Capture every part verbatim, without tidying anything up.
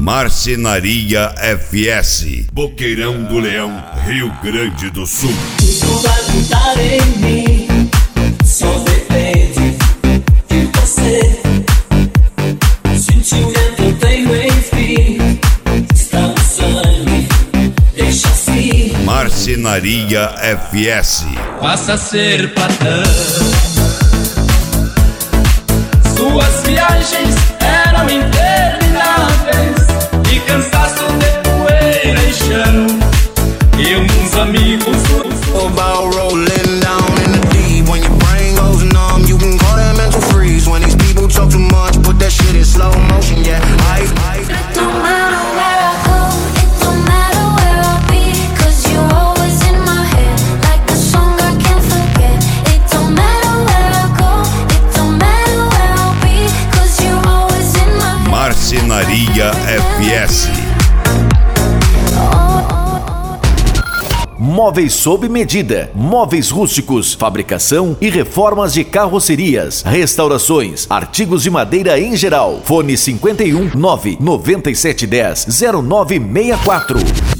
Marcenaria F S, Boqueirão do Leão, Rio Grande do Sul. Tudo vai mudar em mim, só depende de você. O sentimento eu tenho enfim, está no sangue, deixa assim. Marcenaria F S. Passa a ser patrão. Suas viagens eram intermináveis e cansaço de poeira e chão. E uns amigos about rolling down in the deep. When your brain goes numb, you can call that mental freeze. When these people talk too much, put that shit in slow motion. Yeah, I, I, it don't matter where I go, it don't matter where I'll be, 'cause you're always in my head, like a song I can't forget. It don't matter where I go, it don't matter where I'll be, 'cause you're always in my head. Marcenaria F S. Móveis sob medida, móveis rústicos, fabricação e reformas de carrocerias, restaurações, artigos de madeira em geral. Fone cinquenta e um, nove noventa e sete dez, zero nove seis quatro.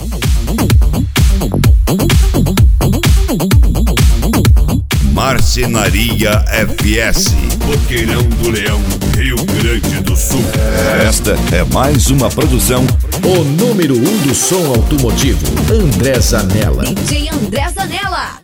Marcenaria F S, Boqueirão do Leão, Rio Grande do Sul. Esta é mais uma produção. O número um do som automotivo, André Zanella. D J André Zanella.